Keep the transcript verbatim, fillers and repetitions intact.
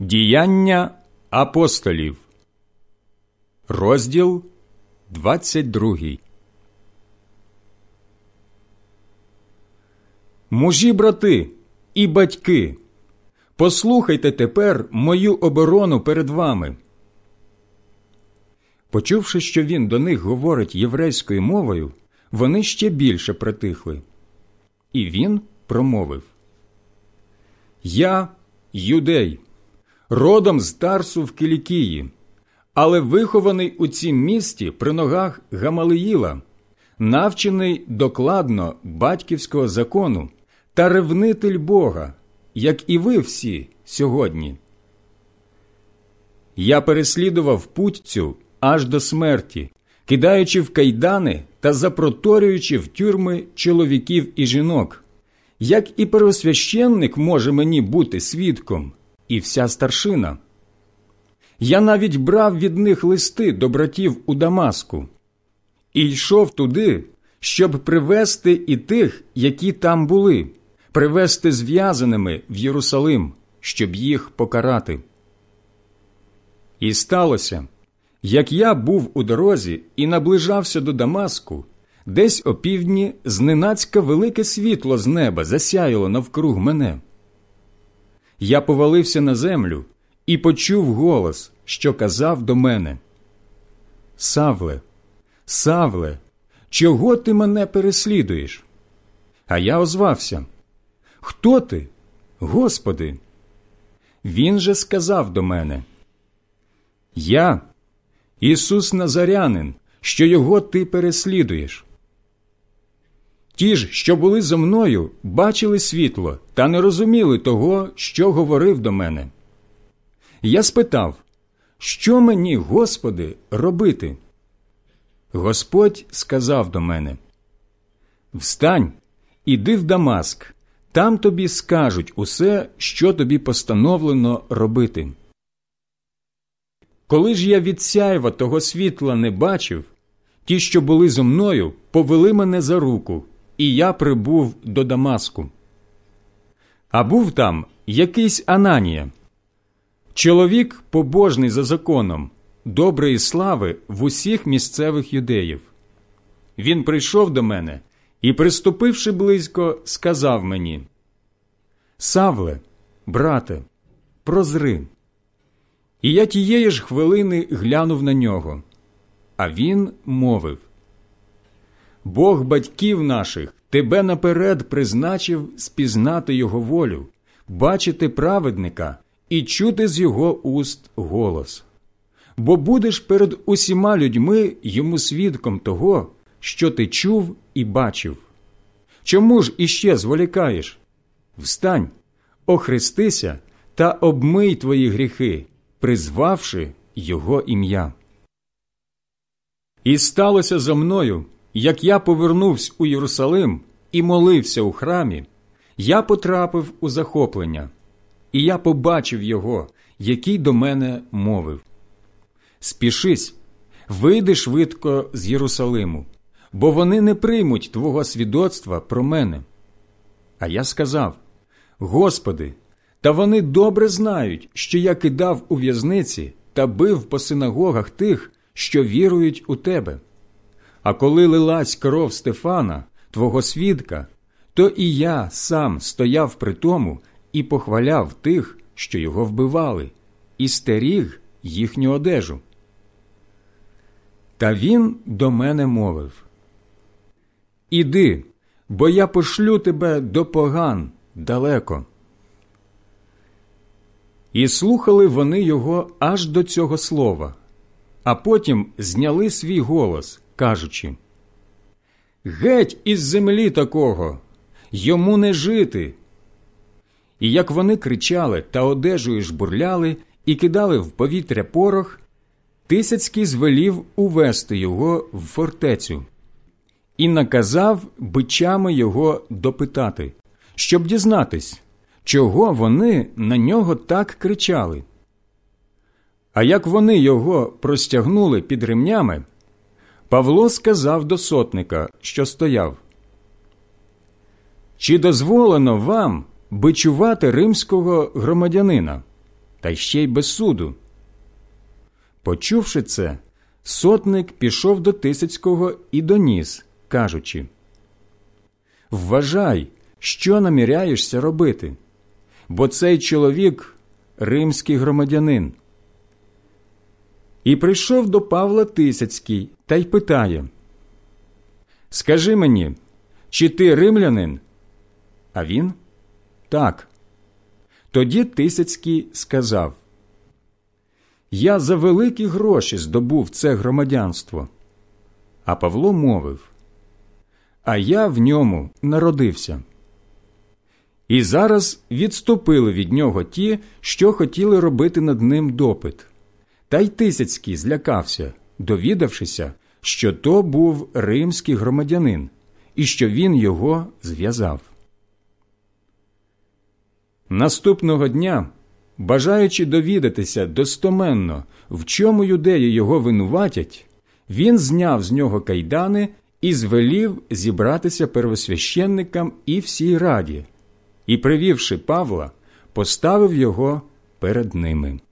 Діяння апостолів, розділ двадцять другий. Мужі, брати і батьки, послухайте тепер мою оборону перед вами. Почувши, що він до них говорить єврейською мовою, вони ще більше притихли. І він промовив: «Я юдей, родом з Тарсу в Кілікії, але вихований у цім місті при ногах Гамалиїла, навчений докладно батьківського закону та ревнитель Бога, як і ви всі сьогодні. Я переслідував путь цю аж до смерті, кидаючи в кайдани та запроторюючи в тюрми чоловіків і жінок, як і первосвященник може мені бути свідком, і вся старшина. Я навіть брав від них листи до братів у Дамаску і йшов туди, щоб привести і тих, які там були, привести зв'язаними в Єрусалим, щоб їх покарати. І сталося, як я був у дорозі і наближався до Дамаску, десь опівдні зненацька велике світло з неба засяяло навкруг мене. Я повалився на землю і почув голос, що казав до мене: «Савле, Савле, чого ти мене переслідуєш?» А я озвався: «Хто ти, Господи?» Він же сказав до мене: «Я Ісус Назарянин, що його ти переслідуєш. Ті ж, що були зо мною, бачили світло та не розуміли того, що говорив до мене. Я спитав: що мені, Господи, робити?» Господь сказав до мене: «Встань, іди в Дамаск, там тобі скажуть усе, що тобі постановлено робити». Коли ж я від сяйва того світла не бачив, ті, що були зо мною, повели мене за руку, і я прибув до Дамаску. А був там якийсь Ананія, чоловік побожний за законом, доброї слави в усіх місцевих юдеїв. Він прийшов до мене і, приступивши близько, сказав мені: «Савле, брате, прозри». І я тієї ж хвилини глянув на нього. А він мовив: «Бог батьків наших тебе наперед призначив спізнати його волю, бачити праведника і чути з його уст голос. Бо будеш перед усіма людьми йому свідком того, що ти чув і бачив. Чому ж іще зволікаєш? Встань, охрестися та обмий твої гріхи, призвавши його ім'я». І сталося зо мною, як я повернувся у Єрусалим і молився у храмі, я потрапив у захоплення, і я побачив його, який до мене мовив: «Спішись, вийди швидко з Єрусалиму, бо вони не приймуть твого свідоцтва про мене». А я сказав: «Господи, та вони добре знають, що я кидав у в'язниці та бив по синагогах тих, що вірують у Тебе. А коли лилась кров Стефана, Твого свідка, то і я сам стояв при тому і похваляв тих, що його вбивали, і стеріг їхню одежу». Та він до мене мовив: «Іди, бо я пошлю тебе до поган далеко». І слухали вони його аж до цього слова, а потім зняли свій голос, кажучи: «Геть із землі такого! Йому не жити!» І як вони кричали та одежею жбурляли і кидали в повітря порох, Тисяцький звелів увести його в фортецю і наказав бичами його допитати, щоб дізнатись, чого вони на нього так кричали. А як вони його простягнули під ремнями, Павло сказав до сотника, що стояв: «Чи дозволено вам бичувати римського громадянина?» та ще й без суду. Почувши це, сотник пішов до Тисяцького і доніс, кажучи: «Вважай, що наміряєшся робити, бо цей чоловік – римський громадянин». І прийшов до Павла Тисяцький та й питає: «Скажи мені, чи ти римлянин?» А він: «Так». Тоді Тисяцький сказав: «Я за великі гроші здобув це громадянство». А Павло мовив: «А я в ньому народився». І зараз відступили від нього ті, що хотіли робити над ним допит. Та й Тисяцький злякався, довідавшися, що то був римський громадянин, і що він його зв'язав. Наступного дня, бажаючи довідатися достоменно, в чому юдеї його винуватять, він зняв з нього кайдани і звелів зібратися первосвященникам і всій раді, і, привівши Павла, поставив його перед ними.